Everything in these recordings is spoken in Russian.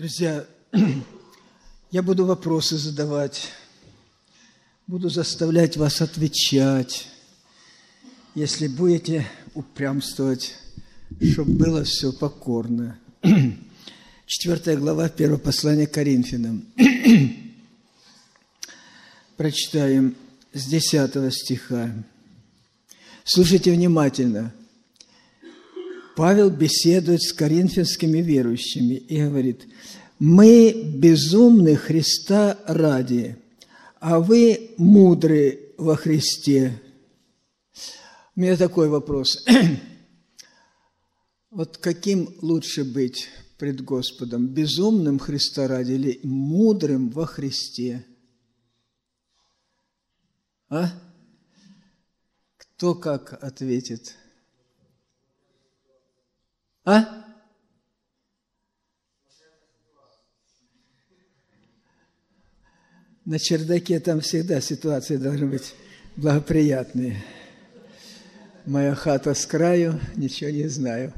Друзья, я буду вопросы задавать, буду заставлять вас отвечать, если будете упрямствовать, чтобы было все покорно. 4 глава 1 послания к Коринфянам. Прочитаем с 10 стиха. Слушайте внимательно. Павел беседует с коринфянскими верующими и говорит: «Мы безумны Христа ради, а вы мудры во Христе». У меня такой вопрос. Вот каким лучше быть пред Господом? Безумным Христа ради или мудрым во Христе? А? Кто как ответит? А? На чердаке там всегда ситуации должны быть благоприятные. Моя хата с краю, ничего не знаю.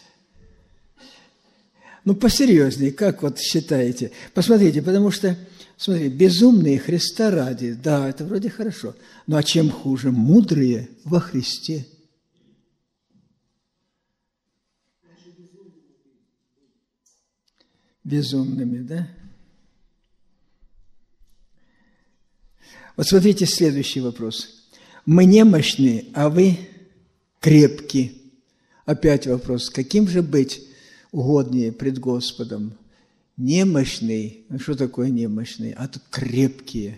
Ну, посерьезнее, как вот считаете? Посмотрите, потому что, смотрите, безумные Христа ради, да, это вроде хорошо. Ну, а чем хуже? Мудрые во Христе. Безумными, да? Вот смотрите, следующий вопрос. Мы немощны, а вы крепки. Опять вопрос. Каким же быть угоднее пред Господом? Немощный. Ну, что такое немощный? А тут крепкие.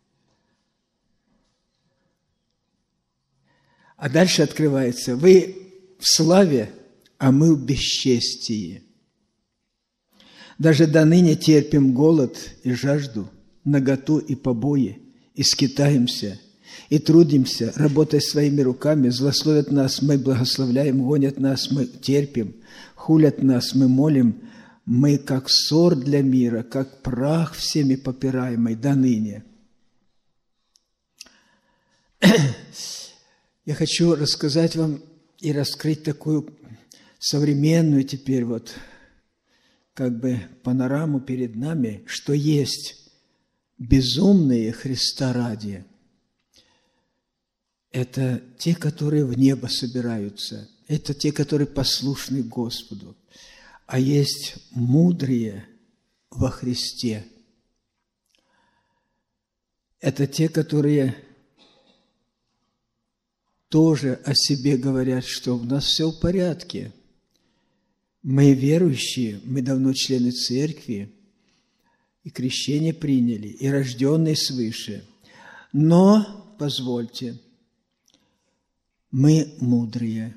А дальше открывается. Вы в славе, а мы в бесчестии. Даже до ныне терпим голод и жажду, наготу и побои, и скитаемся, и трудимся, работая своими руками, злословят нас, мы благословляем, гонят нас, мы терпим, хулят нас, мы молим, мы как ссор для мира, как прах всеми попираемый до ныне. Я хочу рассказать вам и раскрыть такую современную теперь вот как бы панораму перед нами, что есть безумные Христа ради. Это те, которые в небо собираются, это те, которые послушны Господу, а есть мудрые во Христе. Это те, которые тоже о себе говорят, что у нас все в порядке. Мы верующие, мы давно члены церкви, и крещение приняли, и рожденные свыше. Но, позвольте, мы мудрые.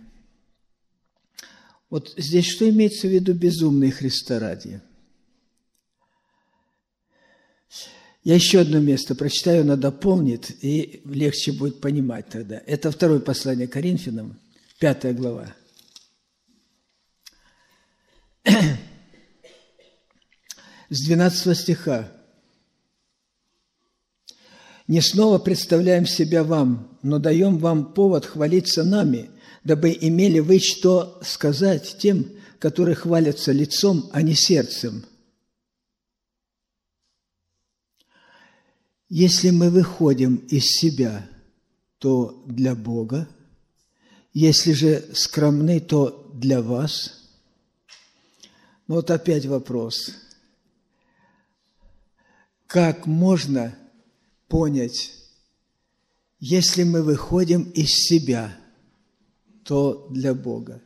Вот здесь что имеется в виду безумные Христа ради? Я еще одно место прочитаю, оно дополнит, и легче будет понимать тогда. Это 2 послание к Коринфянам, 5 глава. С 12 стиха. «Не снова представляем себя вам, но даем вам повод хвалиться нами, дабы имели вы что сказать тем, которые хвалятся лицом, а не сердцем. Если мы выходим из себя, то для Бога, если же скромны, то для вас». Но вот опять вопрос. Как можно понять, если мы выходим из себя, то для Бога?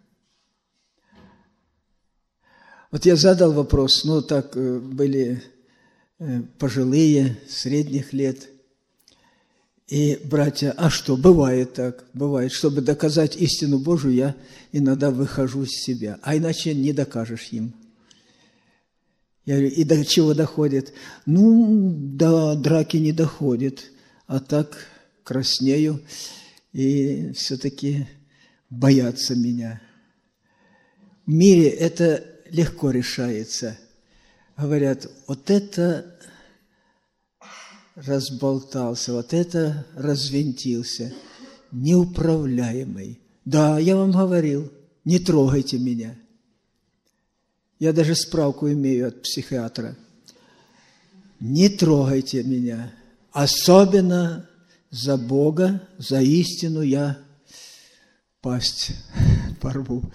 Вот я задал вопрос, ну так были пожилые, средних лет, и братья, а что, бывает так, бывает, чтобы доказать истину Божию, я иногда выхожу из себя, а иначе не докажешь им. Я говорю, и до чего доходит? Ну, до драки не доходит, а так краснею, и все-таки боятся меня. В мире это легко решается. Говорят, вот это разболтался, вот это развинтился, неуправляемый. Да, я вам говорил, не трогайте меня. Я даже справку имею от психиатра. Не трогайте меня. Особенно за Бога, за истину я пасть порву.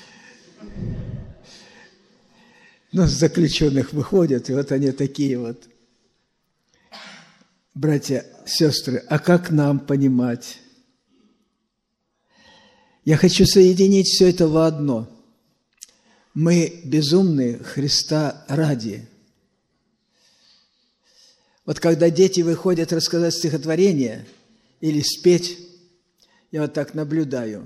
Но с заключенных выходят, и вот они такие вот. Братья, сестры, а как нам понимать? Я хочу соединить все это в одно. Мы безумны Христа ради. Вот когда дети выходят рассказать стихотворение или спеть, я вот так наблюдаю.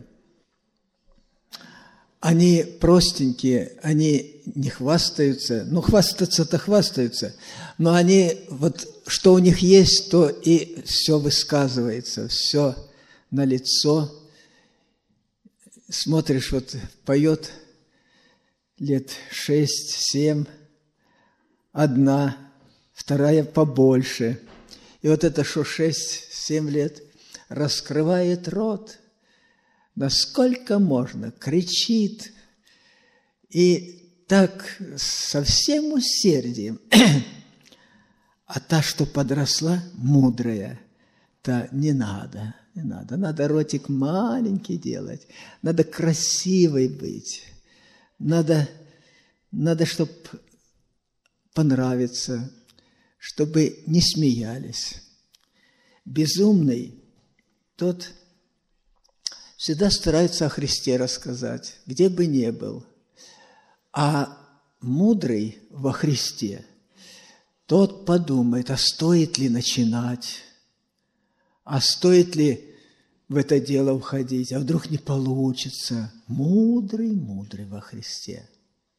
Они простенькие, они не хвастаются. Ну, хвастаться-то хвастаются, но они, вот что у них есть, то и все высказывается, все налицо. Смотришь, вот поет лет 6-7, одна, вторая побольше. И вот это, что 6-7 лет, раскрывает рот, насколько можно, кричит. И так со всем усердием. А та, что подросла, мудрая, та не надо, не надо. Надо ротик маленький делать, надо красивой быть, надо чтобы понравиться, чтобы не смеялись. Безумный тот всегда старается о Христе рассказать, где бы ни был. А мудрый во Христе, тот подумает, а стоит ли начинать, а стоит ли в это дело входить, а вдруг не получится. Мудрый во Христе.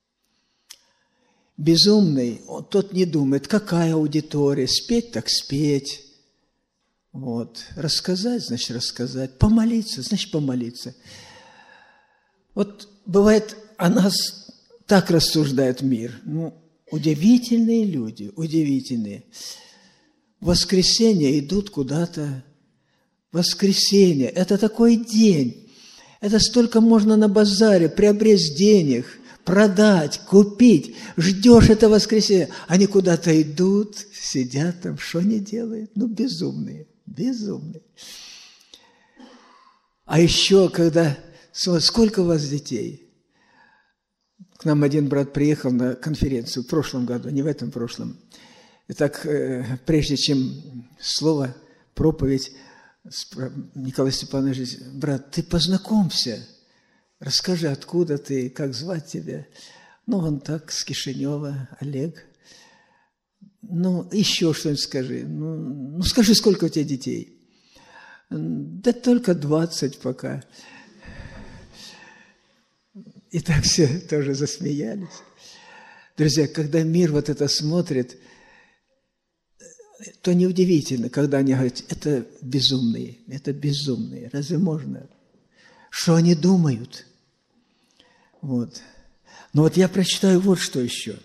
Безумный, тот не думает, какая аудитория, спеть так спеть. Вот. Рассказать, значит, рассказать. Помолиться, значит, помолиться. Вот бывает, о нас так рассуждает мир. Ну, удивительные люди, удивительные. В воскресенье идут куда-то. Воскресенье – это такой день. Это столько можно на базаре приобрести денег, продать, купить. Ждешь это воскресенье. Они куда-то идут, сидят там, что они делают? Ну, безумные. Безумный. А еще, когда... Сколько у вас детей? К нам один брат приехал на конференцию в прошлом году, не в этом прошлом. И так, прежде чем слово, проповедь, Николай Степанович, брат, ты познакомься, расскажи, откуда ты, как звать тебя. Ну, он так, с Кишинева, Олег. Ну, еще что-нибудь скажи. Ну, скажи, сколько у тебя детей? Да только 20 пока. И так все тоже засмеялись. Друзья, когда мир вот это смотрит, то неудивительно, когда они говорят, это безумные. Разве можно? Что они думают? Вот. Но вот я прочитаю вот что еще.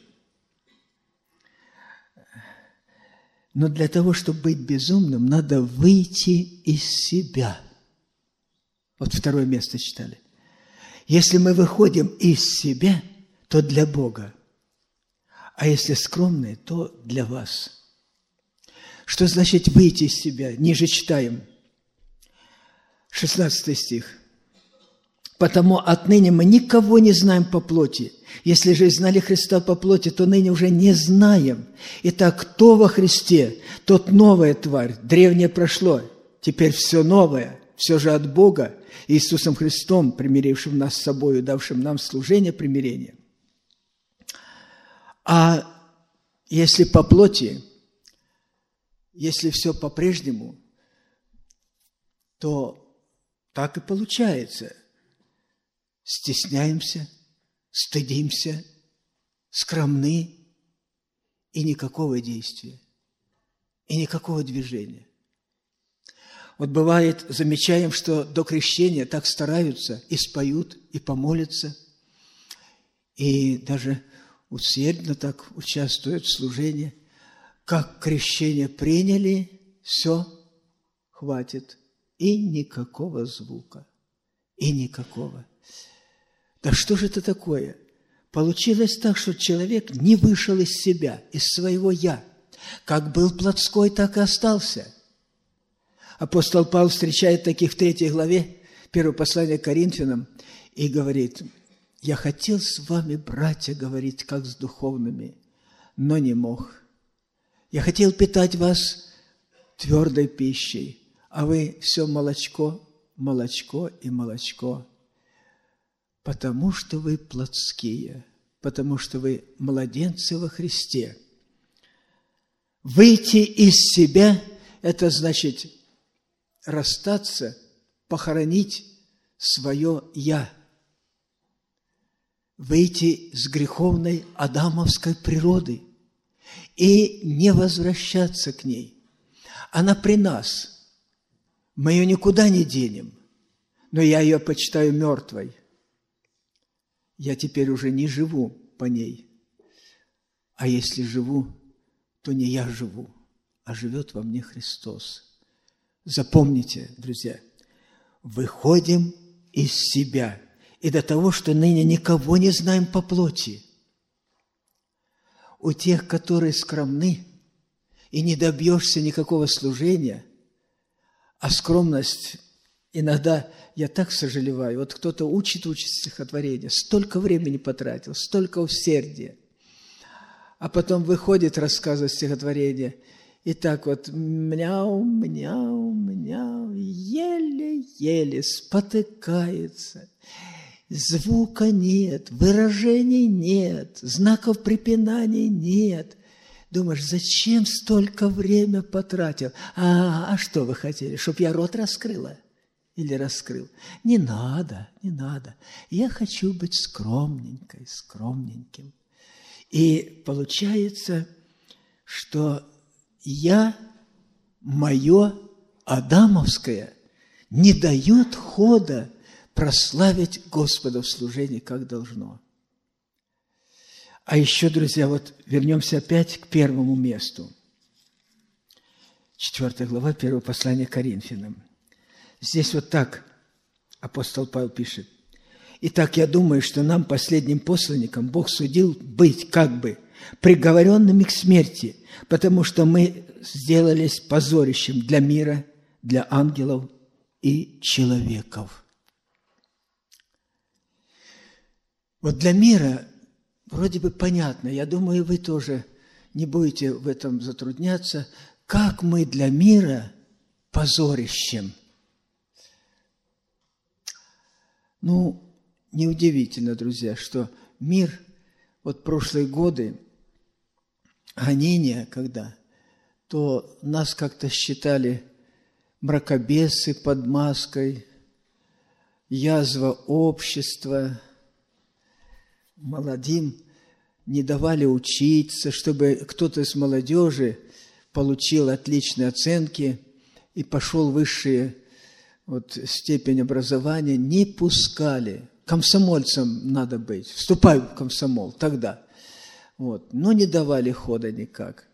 Но для того, чтобы быть безумным, надо выйти из себя. Вот второе место читали. Если мы выходим из себя, то для Бога. А если скромные, то для вас. Что значит выйти из себя? Ниже читаем. 16 стих. «Потому отныне мы никого не знаем по плоти. Если же знали Христа по плоти, то ныне уже не знаем. Итак, кто во Христе, тот новая тварь. Древнее прошло, теперь все новое, все же от Бога, Иисусом Христом, примирившим нас с собою, давшим нам служение примирения. А если по плоти, если все по-прежнему, то так и получается. Стесняемся, стыдимся, скромны, и никакого действия, и никакого движения. Вот бывает, замечаем, что до крещения так стараются, и споют, и помолятся, и даже усердно так участвуют в служении. Как крещение приняли, все, хватит, и никакого звука, и никакого. Да что же это такое? получилось так, что человек не вышел из себя, из своего «я». Как был плотской, так и остался. Апостол Павел встречает таких в 3 главе, 1 послание к Коринфянам, и говорит: «Я хотел с вами, братья, говорить, как с духовными, но не мог. Я хотел питать вас твердой пищей, а вы все молочко, молочко и молочко, потому что вы плотские, потому что вы младенцы во Христе». Выйти из себя – это значит расстаться, похоронить свое «я», выйти с греховной адамовской природы и не возвращаться к ней. Она при нас, мы ее никуда не денем, но я ее почитаю мертвой. Я теперь уже не живу по ней, а если живу, то не я живу, а живет во мне Христос. Запомните, друзья, выходим из себя и до того, что ныне никого не знаем по плоти. У тех, которые скромны, и не добьешься никакого служения, а скромность иногда, я так сожалеваю, вот кто-то учит стихотворение, столько времени потратил, столько усердия, а потом выходит рассказывать стихотворение, и так вот мяу, мяу, мяу, еле-еле спотыкается. Звука нет, выражений нет, знаков препинаний нет. Думаешь, зачем столько время потратил? А что вы хотели, чтоб я рот раскрыла? Или раскрыл? Не надо, не надо. Я хочу быть скромненькой, скромненьким. И получается, что я, мое адамовское, не дает хода прославить Господа в служении, как должно. А еще, друзья, вот вернемся опять к первому месту. 4 глава, 1 послание к Коринфянам. Здесь вот так апостол Павел пишет: «Итак, я думаю, что нам, последним посланникам, Бог судил быть как бы приговоренными к смерти, потому что мы сделались позорищем для мира, для ангелов и человеков». Вот для мира вроде бы понятно, я думаю, вы тоже не будете в этом затрудняться, как мы для мира позорищем. Ну, неудивительно, друзья, что мир, вот прошлые годы, гонения, когда, то нас как-то считали мракобесы под маской, язва общества, молодым не давали учиться, чтобы кто-то из молодежи получил отличные оценки и пошел в высшие степень образования, не пускали. Комсомольцем надо быть, вступай в комсомол тогда. Но не давали хода никак.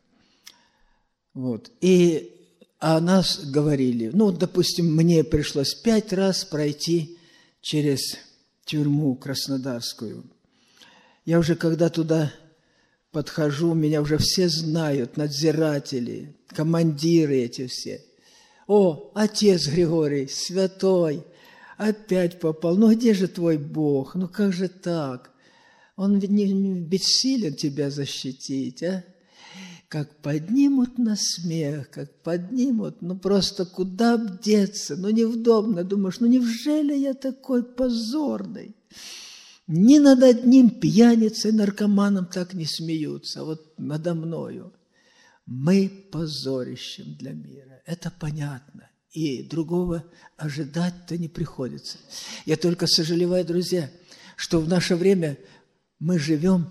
И о нас говорили, допустим, мне пришлось 5 раз пройти через тюрьму краснодарскую. Я уже, когда туда подхожу, меня уже все знают, надзиратели, командиры эти все. О, отец Григорий, святой, опять попал. Где же твой Бог? Как же так? Он не бессилен тебя защитить, а? Как поднимут на смех, как поднимут, просто куда б деться? Невдобно, думаешь, неужели я такой позорный? Ни над одним пьяницей, наркоманом так не смеются, надо мною. Мы позорищем для мира, это понятно, и другого ожидать-то не приходится. Я только сожалеваю, друзья, что в наше время мы живем,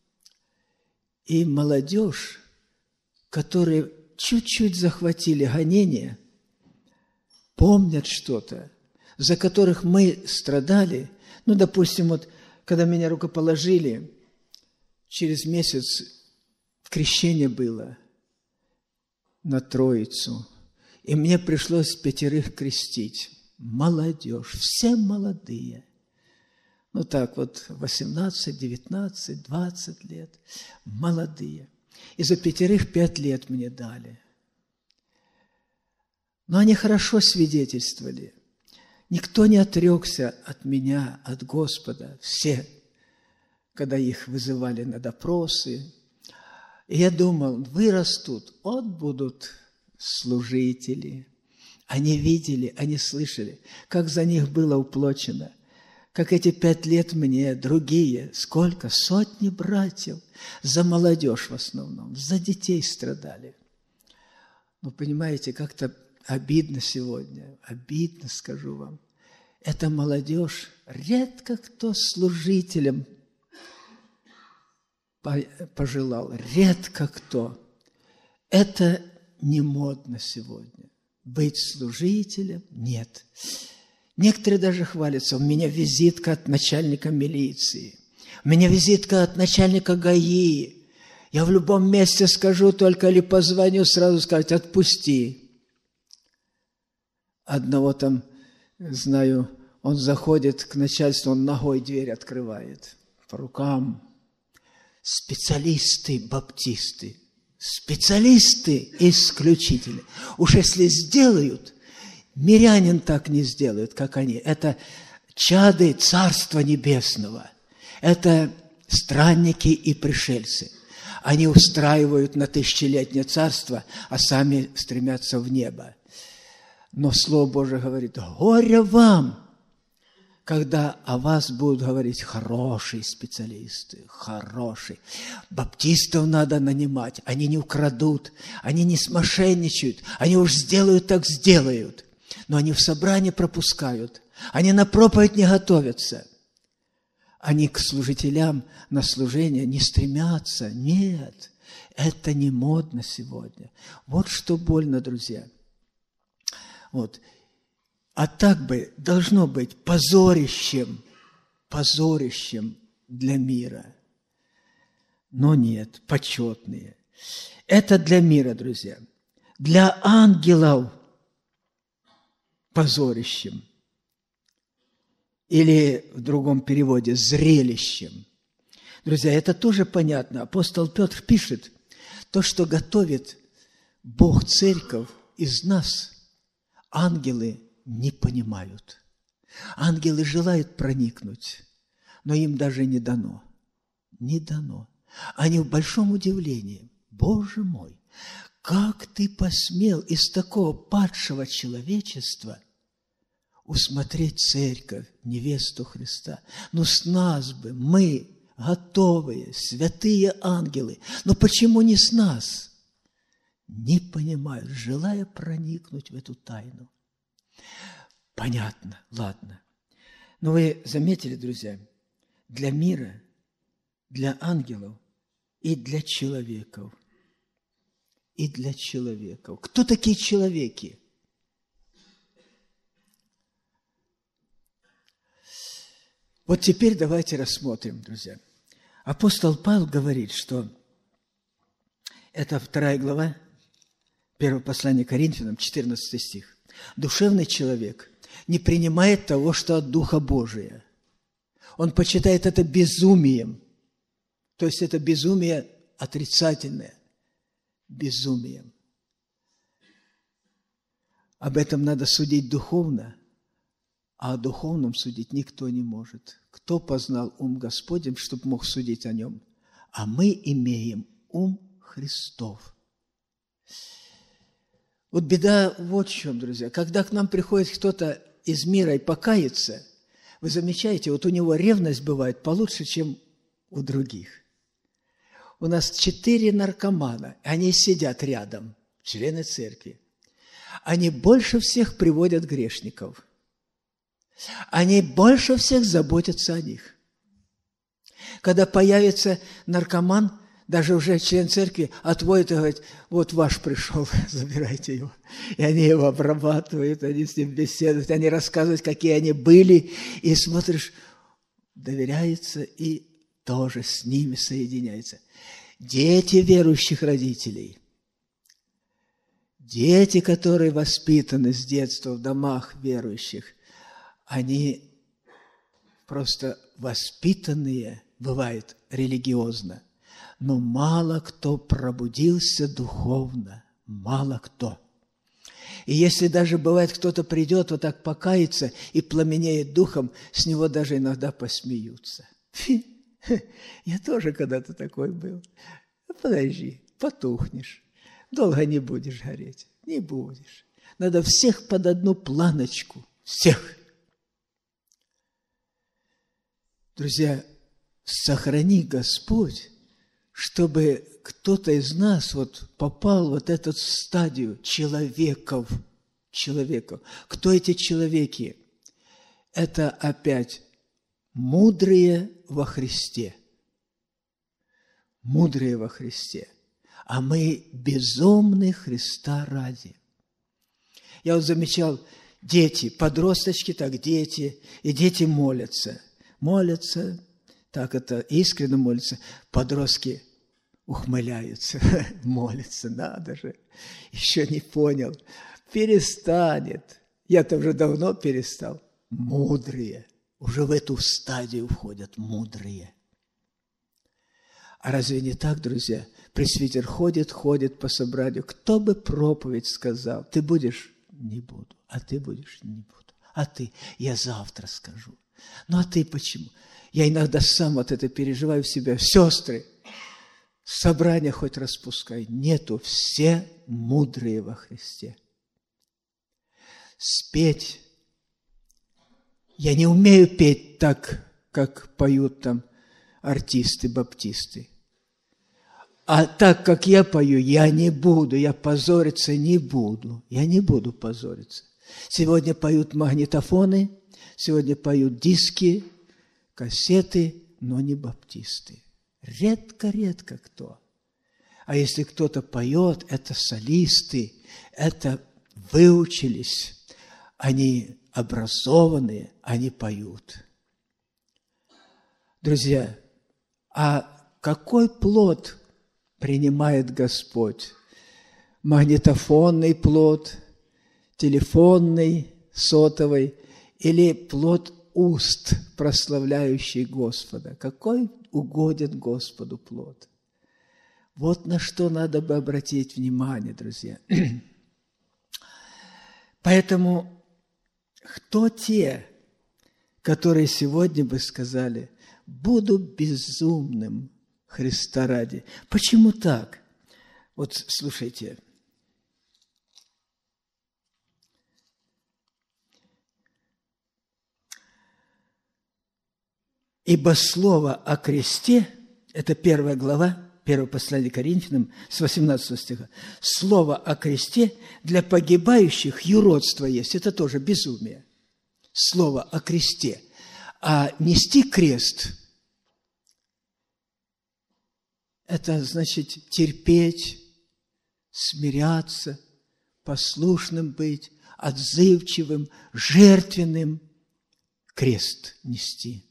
и молодежь, которые чуть-чуть захватили гонения, помнят что-то, за которых мы страдали. Допустим, когда меня рукоположили, через месяц крещение было на Троицу, и мне пришлось 5 крестить. Молодежь, все молодые. Ну так вот, 18, 19, 20 лет, молодые. И за 5 лет мне дали. Но они хорошо свидетельствовали. Никто не отрекся от меня, от Господа. Все, когда их вызывали на допросы. И я думал, вырастут, вот будут служители. Они видели, они слышали, как за них было уплочено. Как эти 5 лет мне, другие, сколько, сотни братьев, за молодежь в основном, за детей страдали. Но понимаете, как-то обидно сегодня, обидно, скажу вам. Эта молодежь, редко кто служителем пожелал, редко кто. Это не модно сегодня. Быть служителем – нет. Некоторые даже хвалятся, у меня визитка от начальника милиции, у меня визитка от начальника ГАИ. Я в любом месте скажу, только или позвоню, сразу сказать, отпусти. Одного там, знаю, он заходит к начальству, он ногой дверь открывает, по рукам. Специалисты, баптисты, специалисты исключительные. Уж если сделают, мирянин так не сделают, как они. Это чады Царства Небесного. Это странники и пришельцы. Они устраивают на тысячелетнее царство, а сами стремятся в небо. Но Слово Божие говорит, горе вам, когда о вас будут говорить хорошие специалисты, хорошие. Баптистов надо нанимать, они не украдут, они не смошенничают, они уж сделают, так сделают. Но они в собрание пропускают, они на проповедь не готовятся. Они к служителям на служение не стремятся. Нет, это не модно сегодня. Вот что больно, друзья. Вот. А так бы должно быть позорищем для мира. Но нет, почетные. Это для мира, друзья. Для ангелов позорищем. Или в другом переводе зрелищем. Друзья, это тоже понятно. Апостол Петр пишет, то, что готовит Бог церковь из нас, ангелы не понимают. Ангелы желают проникнуть, но им даже не дано. Не дано. Они в большом удивлении. Боже мой, как ты посмел из такого падшего человечества усмотреть церковь, невесту Христа? Ну, с нас бы, мы, готовые, святые ангелы. Но почему не с нас? Не понимают, желая проникнуть в эту тайну. Понятно, ладно. Но вы заметили, друзья, для мира, для ангелов и для человеков. И для человеков. Кто такие человеки? Вот теперь давайте рассмотрим, друзья. Апостол Павел говорит, что это 2 глава, 1 послание Коринфянам, 14 стих. Душевный человек не принимает того, что от Духа Божия. Он почитает это безумием. То есть это безумие отрицательное. Безумием. Об этом надо судить духовно, а о духовном судить никто не может. Кто познал ум Господень, чтобы мог судить о нем? А мы имеем ум Христов. Вот беда вот в чем, друзья. Когда к нам приходит кто-то из мира и покается, вы замечаете, вот у него ревность бывает получше, чем у других. У нас 4 наркомана, они сидят рядом, члены церкви. Они больше всех приводят грешников. Они больше всех заботятся о них. Когда появится наркоман, даже уже член церкви отводит и говорит, вот ваш пришел, забирайте его. И они его обрабатывают, они с ним беседуют, они рассказывают, какие они были. И смотришь, доверяется и тоже с ними соединяется. Дети верующих родителей, дети, которые воспитаны с детства в домах верующих, они просто воспитанные, бывает, религиозно, но мало кто пробудился духовно, мало кто. И если даже бывает, кто-то придет вот так покаяться и пламенеет духом, с него даже иногда посмеются. Я тоже когда-то такой был. Подожди, потухнешь, долго не будешь гореть, не будешь. Надо всех под одну планочку, всех. Друзья, сохрани Господь, чтобы кто-то из нас вот попал в вот эту стадию человеков. Кто эти человеки? Это опять мудрые во Христе. Мудрые во Христе. А мы безумны Христа ради. Я вот замечал, дети, подросточки, так дети, и дети молятся. Молятся, так это искренне молятся. Подростки ухмыляются, молятся, надо же. Еще не понял. Перестанет. Я-то уже давно перестал. Мудрые. Уже в эту стадию входят мудрые. А разве не так, друзья? Пресвитер ходит по собранию. Кто бы проповедь сказал? Ты будешь? Не буду. А ты будешь? Не буду. А ты? Я завтра скажу. Ну, а ты почему? Я иногда сам вот это переживаю в себя. Сестры, собрание хоть распускай. Нету. Все мудрые во Христе. Спеть. Я не умею петь так, как поют там артисты, баптисты. А так, как я пою, я не буду, я позориться не буду. Я не буду позориться. Сегодня поют магнитофоны, сегодня поют диски, кассеты, но не баптисты. Редко кто. А если кто-то поет, это солисты, это выучились, они образованные, они поют. Друзья, а какой плод принимает Господь? Магнитофонный плод, телефонный, сотовый или плод уст, прославляющий Господа? Какой угоден Господу плод? Вот на что надо бы обратить внимание, друзья. Поэтому кто те, которые сегодня бы сказали: «Буду безумным Христа ради»? Почему так? Вот слушайте. «Ибо слово о кресте» – это 1 глава, 1 послание Коринфянам, с 18 стиха. «Слово о кресте для погибающих юродство есть». Это тоже безумие. Слово о кресте. А нести крест – это значит терпеть, смиряться, послушным быть, отзывчивым, жертвенным. Крест нести.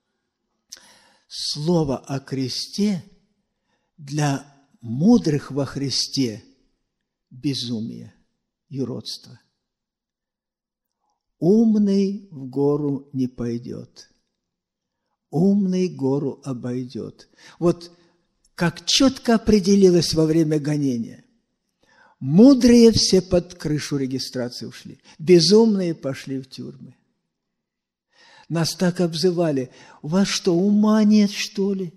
Слово о кресте для мудрых во Христе – безумие, юродство. Умный в гору не пойдет, умный гору обойдет. Вот как четко определилось во время гонения. Мудрые все под крышу регистрации ушли, безумные пошли в тюрьмы. Нас так обзывали: у вас что, ума нет, что ли?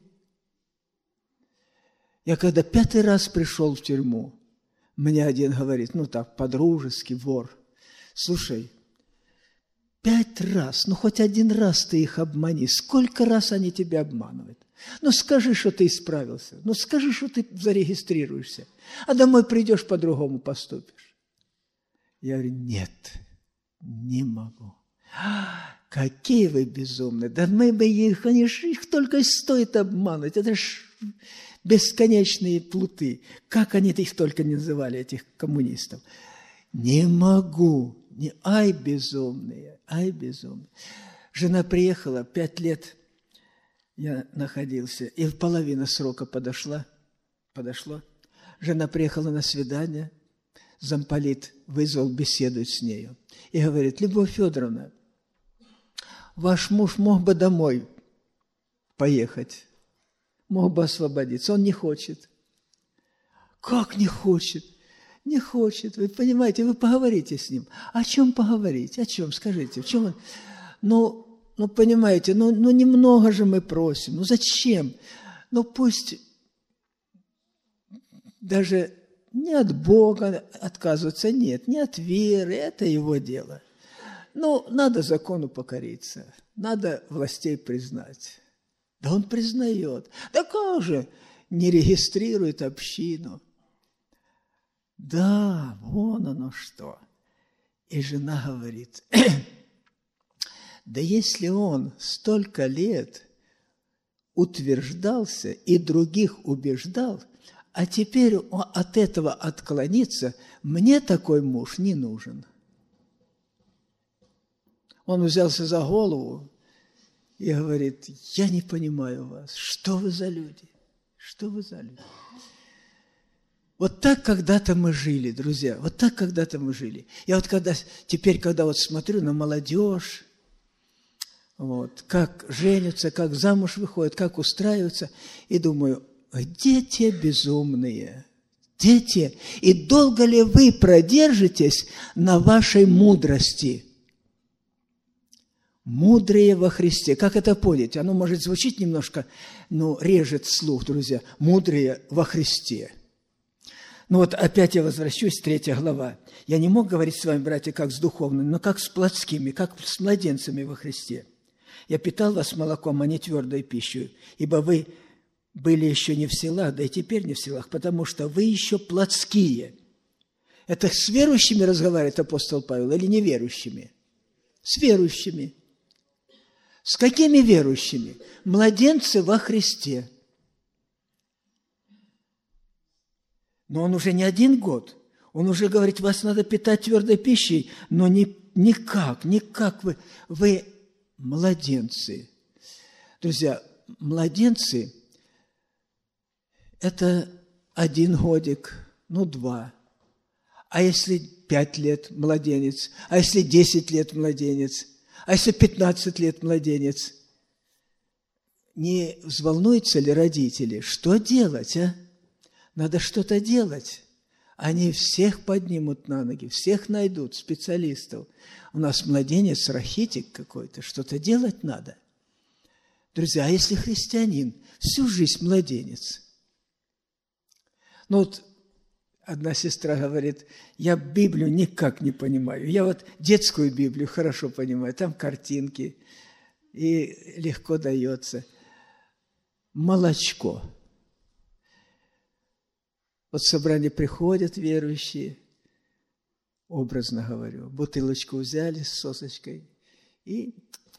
Я когда 5-й раз пришел в тюрьму, мне один говорит, ну так, по-дружески, вор: слушай, 5 раз, ну хоть 1 раз ты их обмани, сколько раз они тебя обманывают? Ну скажи, что ты исправился, ну скажи, что ты зарегистрируешься, а домой придешь, по-другому поступишь. Я говорю: нет, не могу. Какие вы безумные! Да мы бы их, они ж, их только и стоит обмануть. Это ж бесконечные плуты. Как они их только не называли, этих коммунистов. Не могу. Ай, безумные, ай, безумные. Жена приехала, 5 лет я находился, и в половину срока подошло. Жена приехала на свидание, замполит вызвал беседовать с нею. И говорит: Любовь Федоровна, ваш муж мог бы домой поехать. Мог бы освободиться. Он не хочет. Как не хочет? Не хочет. Вы понимаете, вы поговорите с ним. О чем поговорить? О чем? Скажите, в чем он? Ну, понимаете, немного же мы просим. Ну, зачем? Ну, пусть даже не от Бога отказываться, нет, не от веры, это его дело. Ну, надо закону покориться, надо властей признать. Да он признает. Да как же не регистрирует общину? Да, вон оно что. И жена говорит, да если он столько лет утверждался и других убеждал, а теперь от этого отклониться, мне такой муж не нужен. Он взялся за голову и говорит, я не понимаю вас, что вы за люди, что вы за люди. Вот так когда-то мы жили, друзья, вот так когда-то мы жили. Я вот теперь, когда вот смотрю на молодежь, вот, как женятся, как замуж выходят, как устраиваются, и думаю, где те безумные? Где те? И долго ли вы продержитесь на вашей мудрости? Мудрые во Христе. Как это понять? Оно может звучить немножко, режет слух, друзья. Мудрые во Христе. Ну вот опять я возвращусь, 3 глава. Я не мог говорить с вами, братья, как с духовными, но как с плотскими, как с младенцами во Христе. Я питал вас молоком, а не твердой пищей, ибо вы были еще не в силах, да и теперь не в силах, потому что вы еще плотские. Это с верующими разговаривает апостол Павел или неверующими? С верующими. С какими верующими? Младенцы во Христе. Но он уже не 1 год. Он уже говорит, вас надо питать твердой пищей, но никак вы младенцы. Друзья, младенцы – это 1 годик, 2. А если 5 лет младенец? А если 10 лет младенец? А если 15 лет младенец? Не взволнуются ли родители? Что делать, а? Надо что-то делать. Они всех поднимут на ноги, всех найдут, специалистов. У нас младенец, рахитик какой-то, что-то делать надо. Друзья, а если христианин, всю жизнь младенец? Вот одна сестра говорит, я Библию никак не понимаю. Я вот детскую Библию хорошо понимаю, там картинки, и легко дается. Молочко. Вот в собрание приходят верующие, образно говорю, бутылочку взяли с сосочкой и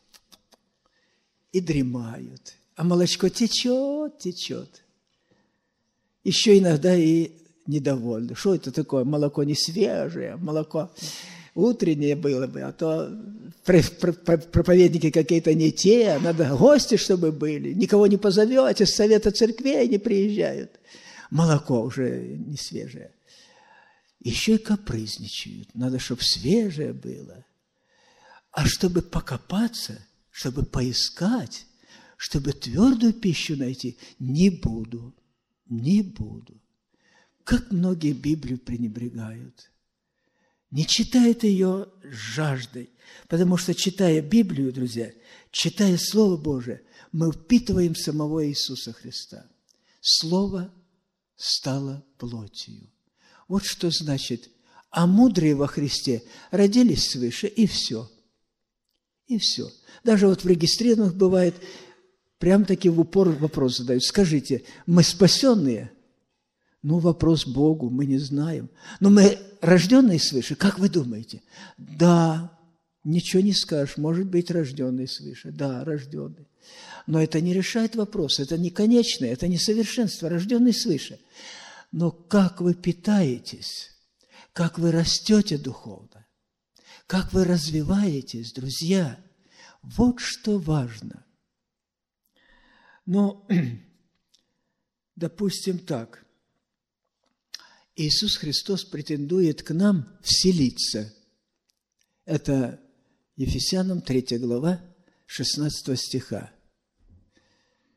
дремают. А молочко течет. Еще иногда и недовольны. Что это такое? Молоко не свежее, молоко утреннее было бы, а то проповедники какие-то не те, надо гости, чтобы были. Никого не позовете, с совета церквей не приезжают. Молоко уже не свежее. Еще и капризничают. Надо, чтобы свежее было. А чтобы покопаться, чтобы поискать, чтобы твердую пищу найти, не буду. Как многие Библию пренебрегают. Не читают ее с жаждой. Потому что, читая Библию, друзья, читая Слово Божие, мы впитываем самого Иисуса Христа. Слово стало плотью. Вот что значит, а мудрые во Христе родились свыше, и все. И все. Даже вот в регистрированных бывает, прям-таки в упор вопрос задают. Скажите, мы спасенные? Вопрос Богу, мы не знаем. Но мы рожденные свыше, как вы думаете? Да, ничего не скажешь, может быть рожденный свыше. Да, рожденный. Но это не решает вопрос, это не конечное, это не совершенство, рожденный свыше. Но как вы питаетесь, как вы растете духовно, как вы развиваетесь, друзья, вот что важно. Допустим так, Иисус Христос претендует к нам вселиться. Это Ефесянам 3 глава, 16 стиха.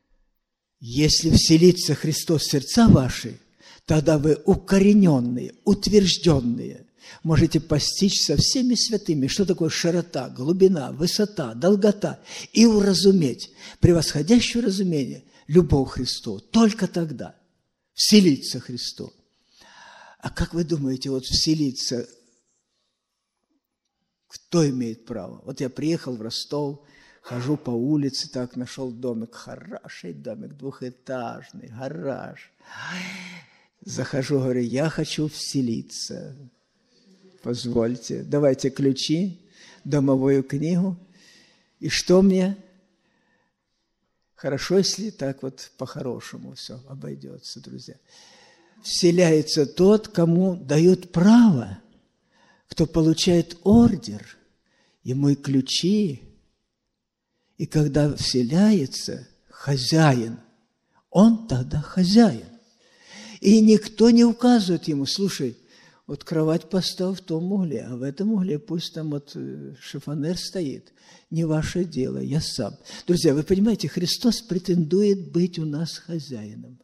Если вселится Христос в сердца ваши, тогда вы укорененные, утвержденные, можете постичь со всеми святыми, что такое широта, глубина, высота, долгота, и уразуметь, превосходящее разумение, любовь Христу. Только тогда вселится Христу. А как вы думаете, вот вселиться, кто имеет право? Вот я приехал в Ростов, хожу по улице, так нашел домик, хороший домик, двухэтажный, гараж. Захожу, говорю, я хочу вселиться. Позвольте, давайте ключи, домовую книгу. И что мне? Хорошо, если так вот по-хорошему все обойдется, друзья. Вселяется тот, кому дают право, кто получает ордер, ему и ключи. И когда вселяется хозяин, он тогда хозяин. И никто не указывает ему, слушай, вот кровать поставь в том угле, а в этом угле пусть там вот шифонер стоит. Не ваше дело, я сам. Друзья, вы понимаете, Христос претендует быть у нас хозяином.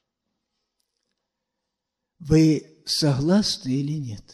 Вы согласны или нет?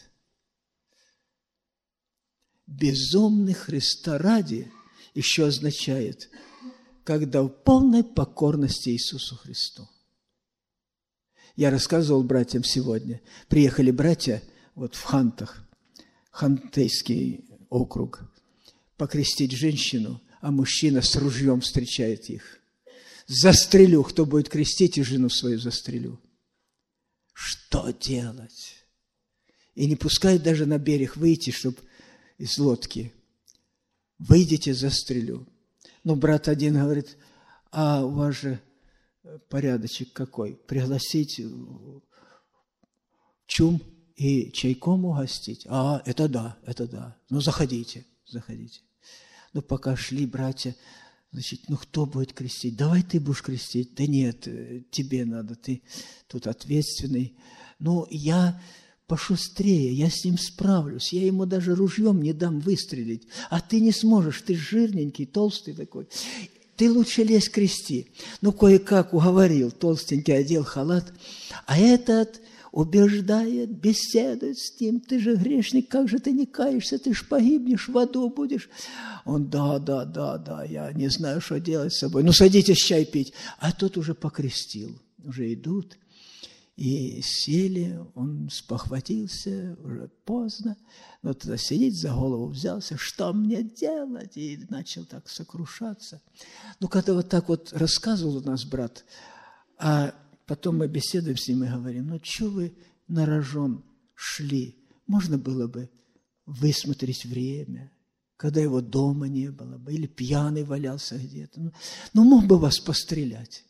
Безумный Христа ради еще означает, когда в полной покорности Иисусу Христу. Я рассказывал братьям сегодня. Приехали братья вот в Хантах, Хантейский округ, покрестить женщину, а мужчина с ружьем встречает их. Застрелю, кто будет крестить, и жену свою застрелю. Что делать? И не пускают даже на берег выйти, чтобы из лодки. Выйдите, застрелю. Но брат один говорит, а у вас же порядочек какой? Пригласить в чум и чайком угостить? А, это да. Ну, заходите. Ну, пока шли братья, значит, ну, кто будет крестить? Давай ты будешь крестить. Да нет, тебе надо, ты тут ответственный. Ну, я пошустрее, я с ним справлюсь, я ему даже ружьем не дам выстрелить, а ты не сможешь, ты жирненький, толстый такой, ты лучше лезь крести. Ну, кое-как уговорил, толстенький одел халат, а этот убеждает, беседует с ним, ты же грешник, как же ты не каешься, ты ж погибнешь, в аду будешь. Он, да, я не знаю, что делать с собой, ну, садитесь чай пить. А тот уже покрестил, уже идут. И сели, он спохватился, уже поздно, но тогда сидит, за голову взялся, что мне делать? И начал так сокрушаться. Ну, когда вот так вот рассказывал у нас брат, а потом мы беседуем с ним и говорим, ну, что вы на рожон шли? Можно было бы высмотреть время, когда его дома не было бы, или пьяный валялся где-то. Ну, мог бы вас пострелять.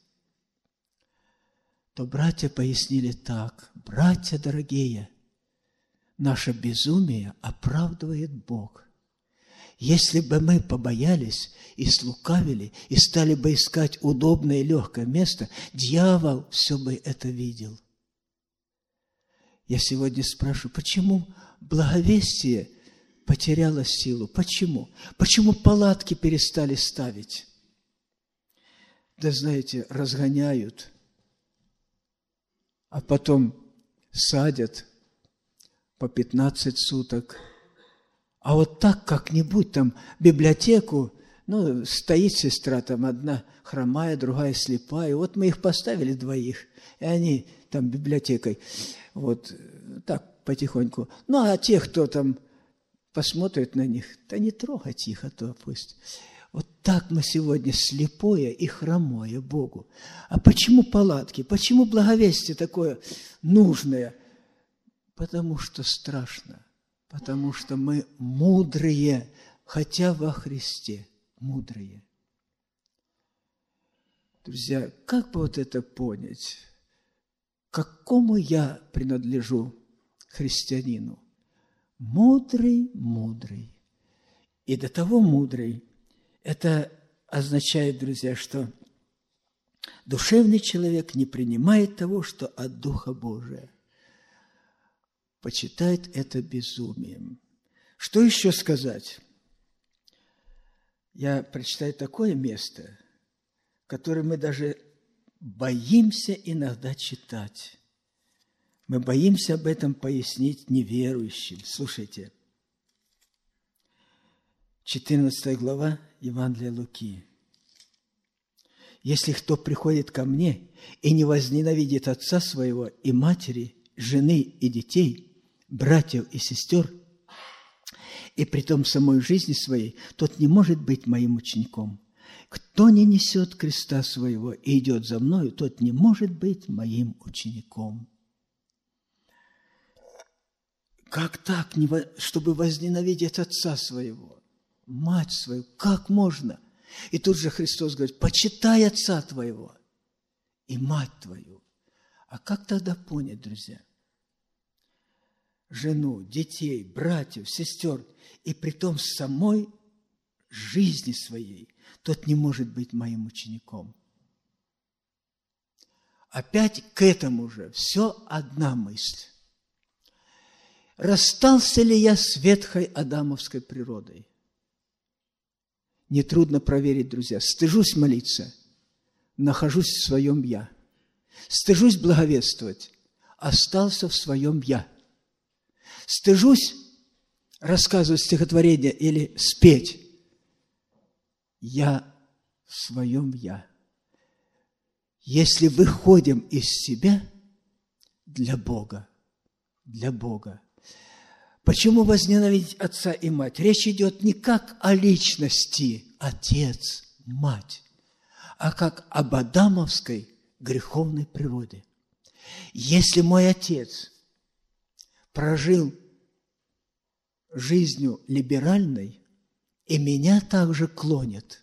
То братья пояснили так: братья дорогие, наше безумие оправдывает Бог. Если бы мы побоялись и слукавили, и стали бы искать удобное и легкое место, дьявол все бы это видел. Я сегодня спрашиваю, почему благовестие потеряло силу? Почему? Почему палатки перестали ставить? Да знаете, разгоняют, а потом садят по 15 суток. А вот так как-нибудь там библиотеку, ну, стоит сестра там одна хромая, другая слепая. Вот мы их поставили двоих, и они там библиотекой, вот так потихоньку. Ну, а те, кто там посмотрит на них, да не трогать их, а то пусть. Вот так мы сегодня слепое и хромое Богу. А почему палатки? Почему благовестие такое нужное? Потому что страшно. Потому что мы мудрые, хотя во Христе мудрые. Друзья, как бы вот это понять? Какому я принадлежу христианину? Мудрый, мудрый. И до того мудрый. Это означает, друзья, что душевный человек не принимает того, что от Духа Божия. Почитает это безумием. Что еще сказать? Я прочитаю такое место, которое мы даже боимся иногда читать. Мы боимся об этом пояснить неверующим. Слушайте, 14 глава Евангелия Луки. «Если кто приходит ко мне и не возненавидит отца своего и матери, жены и детей, братьев и сестер, и притом самой жизни своей, тот не может быть моим учеником. Кто не несет креста своего и идет за мною, тот не может быть моим учеником». Как так, чтобы возненавидеть отца своего, мать свою? Как можно? И тут же Христос говорит: почитай отца твоего и мать твою. А как тогда понять, друзья? Жену, детей, братьев, сестер, и притом самой жизни своей, тот не может быть моим учеником. Опять к этому же все одна мысль. Расстался ли я с ветхой адамовской природой? Нетрудно проверить, друзья. Стыжусь молиться, нахожусь в своем «я». Стыжусь благовествовать, остался в своем «я». Стыжусь рассказывать стихотворение или спеть, я в своем «я». Если выходим из себя для Бога, почему возненавидеть отца и мать? Речь идет не как о личности, отец, мать, а как об адамовской греховной природе. Если мой отец прожил жизнью либеральной, и меня также клонит,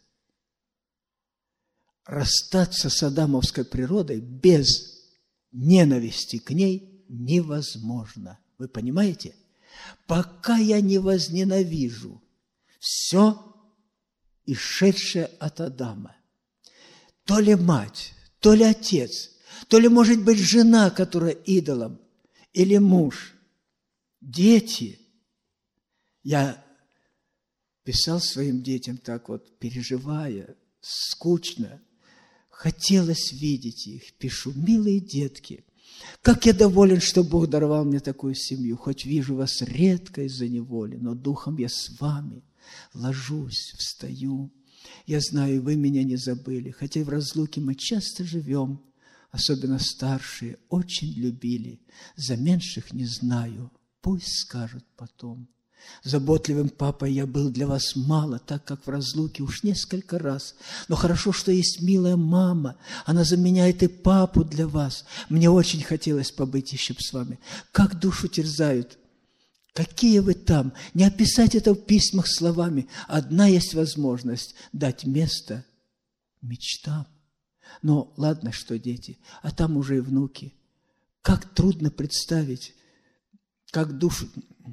расстаться с адамовской природой без ненависти к ней невозможно. Вы понимаете? Пока я не возненавижу все, исшедшее от Адама, то ли мать, то ли отец, то ли, может быть, жена, которая идолом, или муж, дети. Я писал своим детям так вот, переживая, скучно. Хотелось видеть их. Пишу: милые детки, как я доволен, что Бог даровал мне такую семью. Хоть вижу вас редко из-за неволи, но духом я с вами. Ложусь, встаю. Я знаю, вы меня не забыли, хотя в разлуке мы часто живем. Особенно старшие очень любили. За меньших не знаю, пусть скажут потом. Заботливым папой я был для вас мало, так как в разлуке уж несколько раз. Но хорошо, что есть милая мама. Она заменяет и папу для вас. Мне очень хотелось побыть еще с вами. Как душу терзают. Какие вы там? Не описать это в письмах словами. Одна есть возможность дать место мечтам. Но ладно, что дети, а там уже и внуки. Как трудно представить, как душу...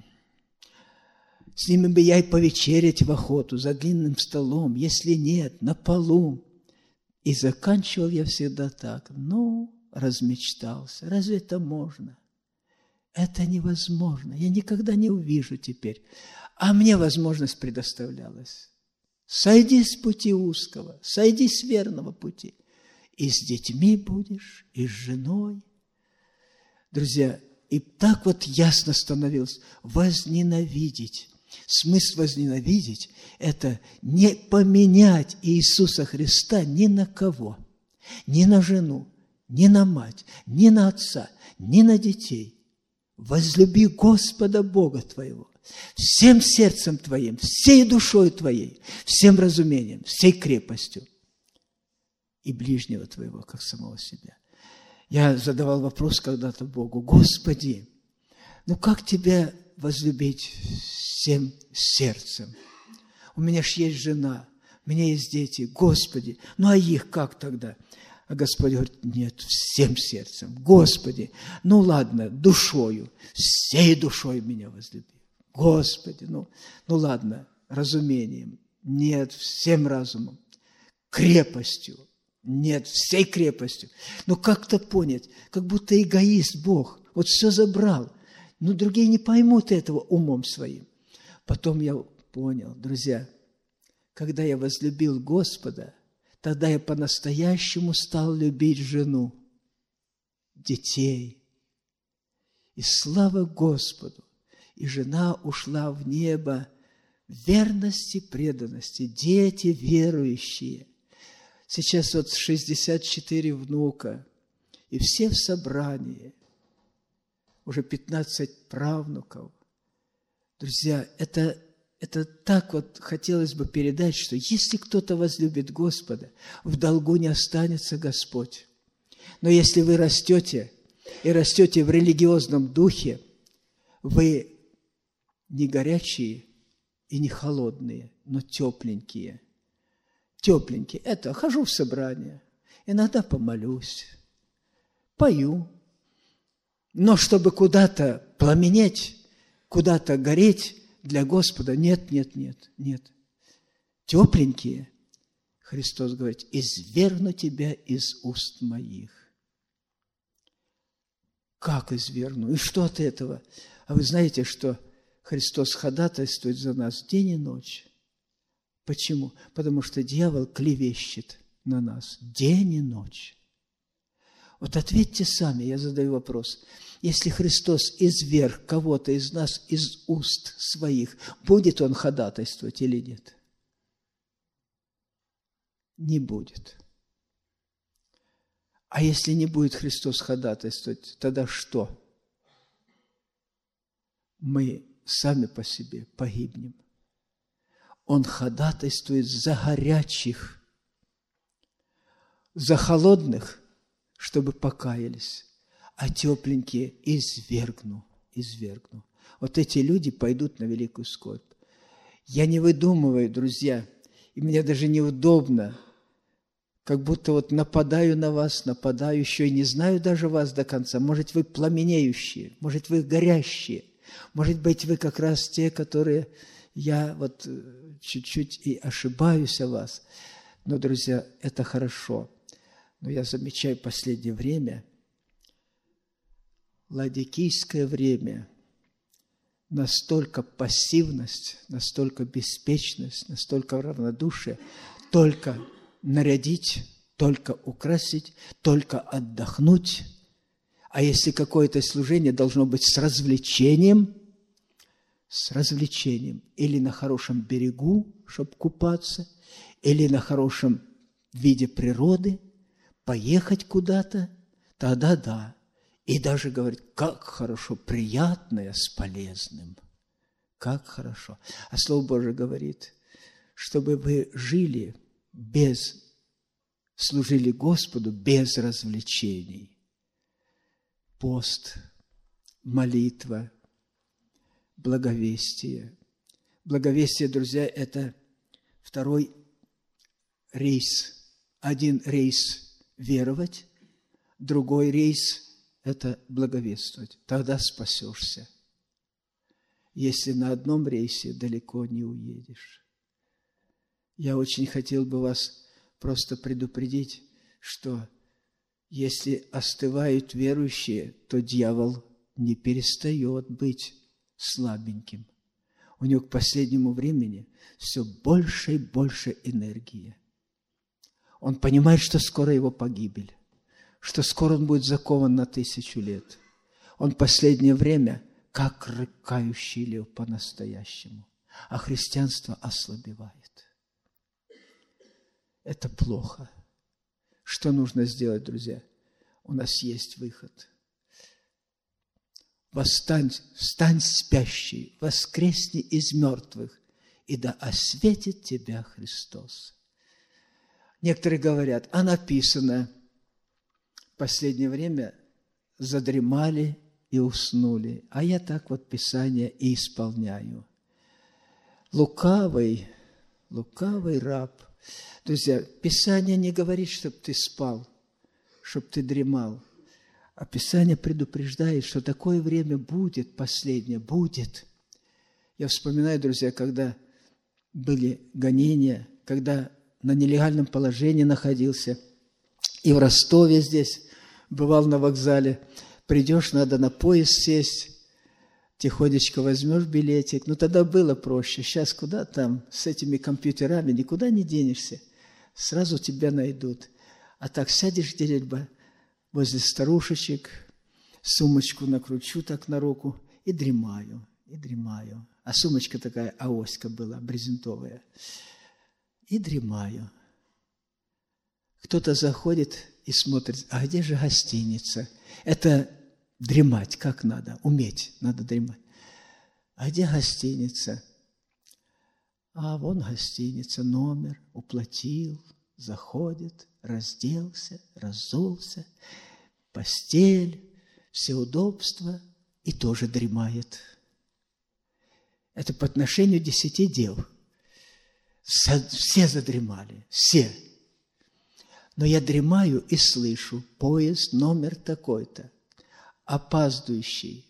С ними бы я и повечерять в охоту, за длинным столом, если нет, на полу. И заканчивал я всегда так: размечтался. Разве это можно? Это невозможно. Я никогда не увижу теперь. А мне возможность предоставлялась. Сойди с пути узкого, сойди с верного пути. И с детьми будешь, и с женой. Друзья, и так вот ясно становилось: возненавидеть. Смысл возненавидеть – это не поменять Иисуса Христа ни на кого, ни на жену, ни на мать, ни на отца, ни на детей. Возлюби Господа Бога твоего всем сердцем твоим, всей душой твоей, всем разумением, всей крепостью, и ближнего твоего, как самого себя. Я задавал вопрос когда-то Богу: Господи, как тебя возлюбить всем сердцем? У меня ж есть жена, у меня есть дети. Господи, а их как тогда? А Господь говорит: нет, всем сердцем. Господи, ладно, душою, всей душой меня возлюби. Господи, ладно, разумением. Нет, всем разумом. Крепостью. Нет, всей крепостью. Как-то понять, как будто эгоист Бог. Вот все забрал. Другие не поймут этого умом своим. Потом я понял, друзья, когда я возлюбил Господа, тогда я по-настоящему стал любить жену, детей. И слава Господу! И жена ушла в небо в верности, преданности. Дети верующие. Сейчас вот 64 внука, и все в собрании. Уже 15 правнуков. Друзья, это так вот хотелось бы передать, что если кто-то возлюбит Господа, в долгу не останется Господь. Но если вы растете, и растете в религиозном духе, вы не горячие и не холодные, но тепленькие. Тепленькие. Это хожу в собрание, иногда помолюсь, пою. Но чтобы куда-то пламенеть, куда-то гореть для Господа, нет. Тепленькие, Христос говорит, извергну тебя из уст моих. Как извергну? И что от этого? А вы знаете, что Христос ходатайствует за нас день и ночь. Почему? Потому что дьявол клевещет на нас день и ночь. Вот ответьте сами, я задаю вопрос. Если Христос изверг кого-то из нас из уст своих, будет Он ходатайствовать или нет? Не будет. А если не будет Христос ходатайствовать, тогда что? Мы сами по себе погибнем. Он ходатайствует за горячих, за холодных, чтобы покаялись, а тепленькие извергну. Вот эти люди пойдут на великую скорбь. Я не выдумываю, друзья, и мне даже неудобно, как будто вот нападаю на вас, нападаю еще и не знаю даже вас до конца. Может, вы пламенеющие, может, вы горящие, может быть, вы как раз те, которые я вот чуть-чуть и ошибаюсь о вас. Но, друзья, это хорошо. Но я замечаю в последнее время, ладикийское время, настолько пассивность, настолько беспечность, настолько равнодушие, только нарядить, только украсить, только отдохнуть. А если какое-то служение должно быть с развлечением, или на хорошем берегу, чтобы купаться, или на хорошем виде природы, поехать куда-то, тогда да. И даже говорит, как хорошо, приятное с полезным. Как хорошо. А Слово Божие говорит, чтобы вы жили служили Господу без развлечений. Пост, молитва, благовестие. Благовестие, друзья, это второй рейс. Один рейс – веровать, другой рейс – это благовествовать. Тогда спасешься. Если на одном рейсе далеко не уедешь. Я очень хотел бы вас просто предупредить, что если остывают верующие, то дьявол не перестает быть слабеньким. У него к последнему времени все больше и больше энергии. Он понимает, что скоро его погибель, что скоро он будет закован на 1000 лет. Он в последнее время как рыкающий лев по-настоящему, а христианство ослабевает. Это плохо. Что нужно сделать, друзья? У нас есть выход. Восстань, стань спящий, воскресни из мертвых, и да осветит тебя Христос. Некоторые говорят, а написано, в последнее время задремали и уснули, а я так вот Писание и исполняю. Лукавый раб. Друзья, Писание не говорит, чтобы ты спал, чтобы ты дремал. А Писание предупреждает, что такое время будет, последнее будет. Я вспоминаю, друзья, когда были гонения, когда на нелегальном положении находился, и в Ростове здесь, бывал на вокзале, придешь, надо на поезд сесть, тихонечко возьмешь билетик. Ну, тогда было проще. Сейчас куда там с этими компьютерами, никуда не денешься. сразу тебя найдут. А так сядешь где-нибудь возле старушечек, сумочку накручу так на руку и дремаю, и дремаю. А сумочка такая авоська была, брезентовая. И дремаю. Кто-то заходит и смотрит, а где же гостиница? Это дремать как надо, уметь, надо дремать. А где гостиница? А вон гостиница, номер, уплатил, заходит, разделся, разулся, постель, все удобства и тоже дремает. Это по отношению 10 дел. Все задремали, все. Но я дремаю и слышу, поезд номер такой-то, опаздывающий,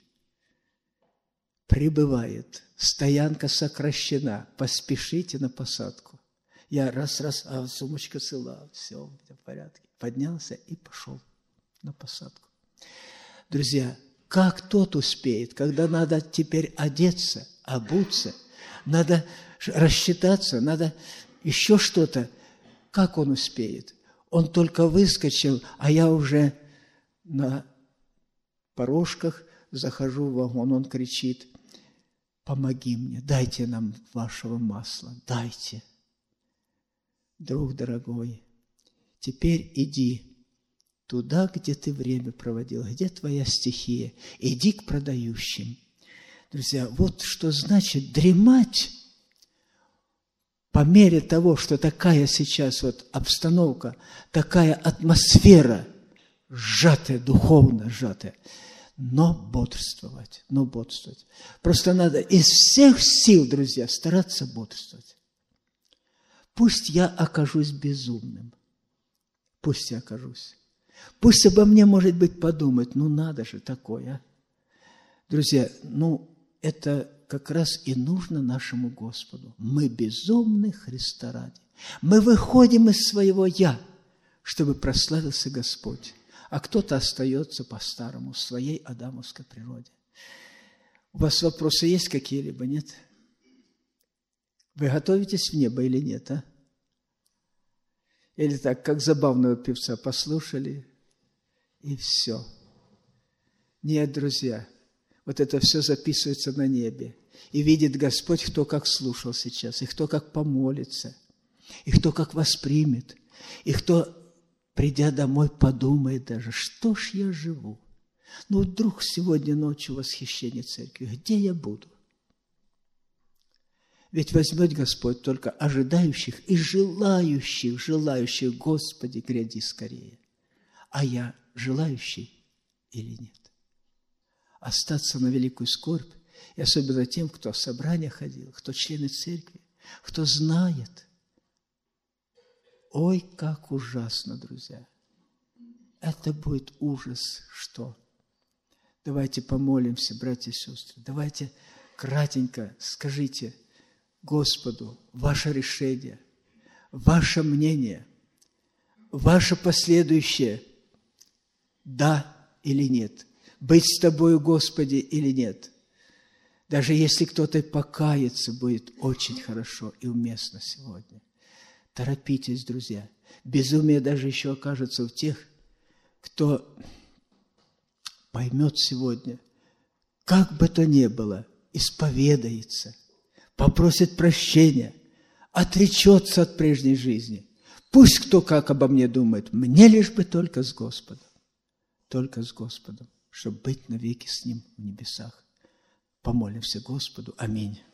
прибывает, стоянка сокращена, поспешите на посадку. Я раз, а сумочка цела, все у меня в порядке. Поднялся и пошел на посадку. Друзья, как тот успеет, когда надо теперь одеться, обуться, надо рассчитаться, надо еще что-то, как он успеет? Он только выскочил, а я уже на порожках захожу в вагон, он кричит: помоги мне, дайте нам вашего масла, дайте. Друг дорогой, теперь иди туда, где ты время проводил, где твоя стихия, иди к продающим. Друзья, вот что значит дремать по мере того, что такая сейчас вот обстановка, такая атмосфера сжатая, духовно сжатая, но бодрствовать. Просто надо из всех сил, друзья, стараться бодрствовать. Пусть я окажусь безумным, пусть я окажусь. Пусть обо мне, может быть, подумать, ну надо же такое, а? Друзья, это как раз и нужно нашему Господу. Мы безумны Христа ради. Мы выходим из своего «я», чтобы прославился Господь. А кто-то остается по-старому, в своей адамовской природе. У вас вопросы есть какие-либо, нет? Вы готовитесь в небо или нет, а? Или так, как забавного певца, послушали, и все. Нет, друзья, вот это все записывается на небе. И видит Господь, кто как слушал сейчас, и кто как помолится, и кто как воспримет, и кто, придя домой, подумает даже, что ж я живу? Вдруг сегодня ночью восхищение церкви, где я буду? Ведь возьмет Господь только ожидающих и желающих, Господи, гряди скорее. А я желающий или нет? Остаться на великую скорбь, и особенно тем, кто в собрания ходил, кто члены церкви, кто знает. Ой, как ужасно, друзья! Это будет ужас, что? Давайте помолимся, братья и сестры. Давайте кратенько скажите Господу ваше решение, ваше мнение, ваше последующее «да» или «нет». Быть с Тобою, Господи, или нет. Даже если кто-то покается, будет очень хорошо и уместно сегодня. Торопитесь, друзья. Безумие даже еще окажется у тех, кто поймет сегодня, как бы то ни было, исповедается, попросит прощения, отречется от прежней жизни. Пусть кто как обо мне думает, мне лишь бы только с Господом, чтобы быть навеки с Ним в небесах. Помолимся Господу. Аминь.